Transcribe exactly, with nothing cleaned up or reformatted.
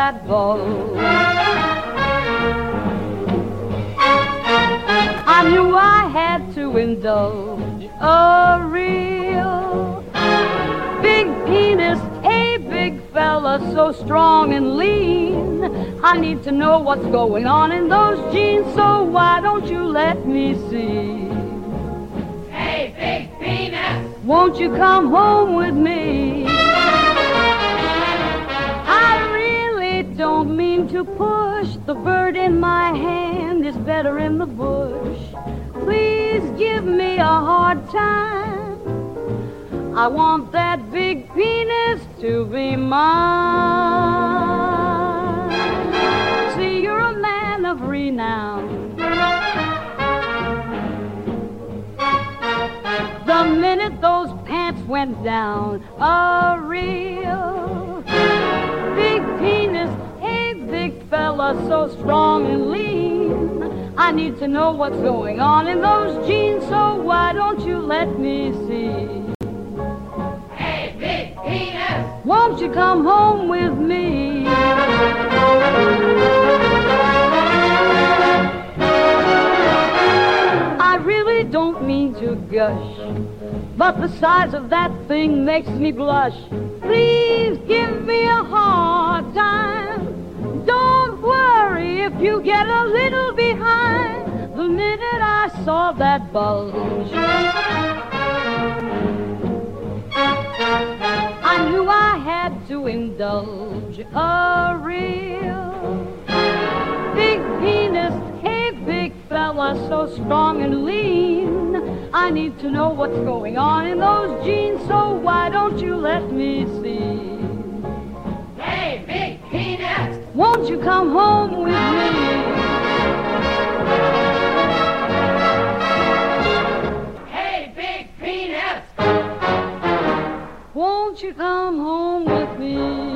that bulge, I knew I had to indulge a real big penis, a big fella so strong and lean. I need to know what's going on in those jeans, so why don't you let me see? Hey, big penis! Won't you come home with me? I really don't mean to push. The bird in my hand is better in the bush. Please give me a hard time. I want that big penis to be mine. See, you're a man of renown. The minute those pants went down, a real big penis, a big fella so strong and lean. I need to know what's going on in those jeans, so why don't you let me see? Hey, big penis! Won't you come home with me? I really don't mean to gush, but the size of that thing makes me blush. Please give me a hard time. Don't worry if you get a little behind. The minute I saw that bulge, I knew I had to indulge a real big penis, a big fella so strong and lean. I need to know what's going on in those jeans, so why don't you let me see? Hey, big penis! Won't you come home with me? Hey, big penis! Won't you come home with me?